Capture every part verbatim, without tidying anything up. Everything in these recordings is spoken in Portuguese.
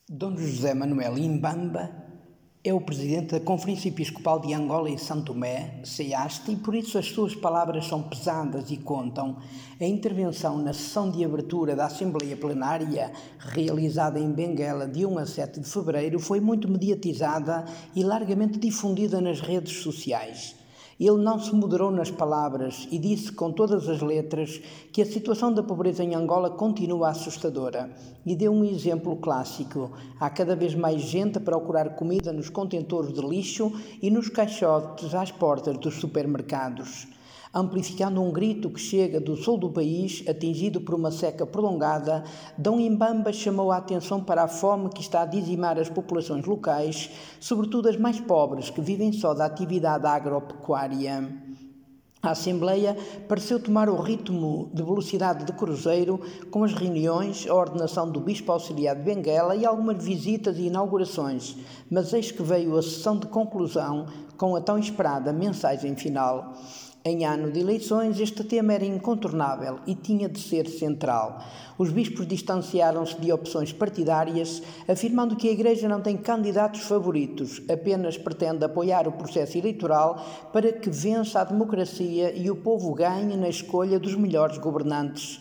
Dom José Manuel Imbamba é o presidente da Conferência Episcopal de Angola e São Tomé, CEASTE, e por isso as suas palavras são pesadas e contam. A intervenção na sessão de abertura da Assembleia Plenária, realizada em Benguela de um a sete de fevereiro, foi muito mediatizada e largamente difundida nas redes sociais. Ele não se moderou nas palavras e disse com todas as letras que a situação da pobreza em Angola continua assustadora e deu um exemplo clássico. Há cada vez mais gente a procurar comida nos contentores de lixo e nos caixotes às portas dos supermercados. Amplificando um grito que chega do sul do país, atingido por uma seca prolongada, Dom Imbamba chamou a atenção para a fome que está a dizimar as populações locais, sobretudo as mais pobres, que vivem só da atividade agropecuária. A Assembleia pareceu tomar o ritmo de velocidade de cruzeiro, com as reuniões, a ordenação do Bispo Auxiliar de Benguela e algumas visitas e inaugurações, mas eis que veio a sessão de conclusão com a tão esperada mensagem final. Em ano de eleições, este tema era incontornável e tinha de ser central. Os bispos distanciaram-se de opções partidárias, afirmando que a Igreja não tem candidatos favoritos, apenas pretende apoiar o processo eleitoral para que vença a democracia e o povo ganhe na escolha dos melhores governantes.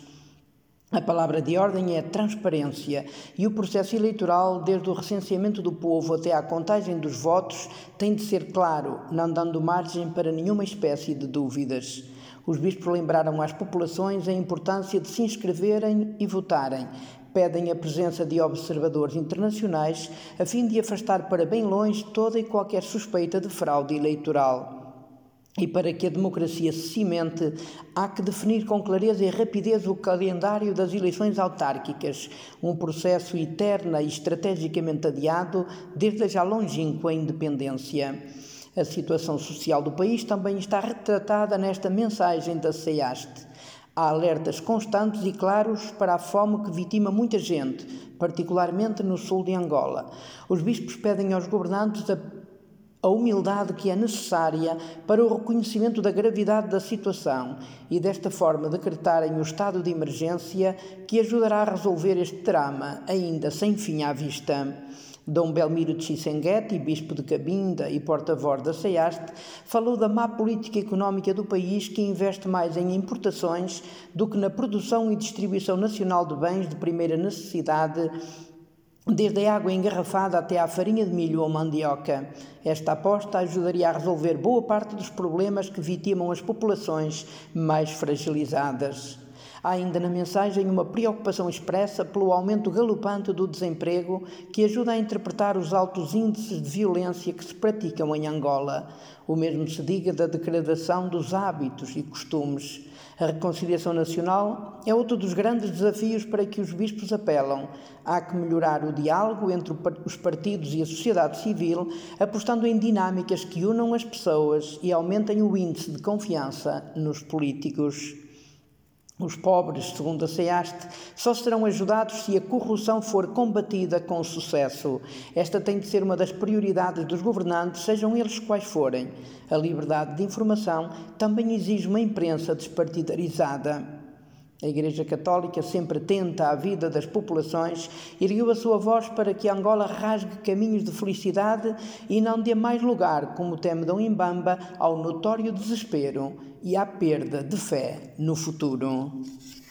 A palavra de ordem é transparência e o processo eleitoral, desde o recenseamento do povo até à contagem dos votos, tem de ser claro, não dando margem para nenhuma espécie de dúvidas. Os bispos lembraram às populações a importância de se inscreverem e votarem. Pedem a presença de observadores internacionais a fim de afastar para bem longe toda e qualquer suspeita de fraude eleitoral. E para que a democracia se cimente, há que definir com clareza e rapidez o calendário das eleições autárquicas, um processo eterno e estrategicamente adiado desde a já longínqua independência. A situação social do país também está retratada nesta mensagem da CEASTE. Há alertas constantes e claros para a fome que vitima muita gente, particularmente no sul de Angola. Os bispos pedem aos governantes a a humildade que é necessária para o reconhecimento da gravidade da situação e desta forma decretarem o estado de emergência que ajudará a resolver este drama, ainda sem fim à vista. Dom Belmiro de Xissenguete, bispo de Cabinda e porta-voz da CEASTE, falou da má política económica do país que investe mais em importações do que na produção e distribuição nacional de bens de primeira necessidade, desde a água engarrafada até à farinha de milho ou mandioca. Esta aposta ajudaria a resolver boa parte dos problemas que vitimam as populações mais fragilizadas. Há ainda na mensagem uma preocupação expressa pelo aumento galopante do desemprego que ajuda a interpretar os altos índices de violência que se praticam em Angola. O mesmo se diga da degradação dos hábitos e costumes. A reconciliação nacional é outro dos grandes desafios para que os bispos apelam. Há que melhorar o diálogo entre os partidos e a sociedade civil, apostando em dinâmicas que unam as pessoas e aumentem o índice de confiança nos políticos. Os pobres, segundo a CEASTE, só serão ajudados se a corrupção for combatida com sucesso. Esta tem de ser uma das prioridades dos governantes, sejam eles quais forem. A liberdade de informação também exige uma imprensa despartidarizada. A Igreja Católica, sempre atenta à vida das populações, ergueu a sua voz para que Angola rasgue caminhos de felicidade e não dê mais lugar, como teme Dom Imbamba, ao notório desespero e à perda de fé no futuro.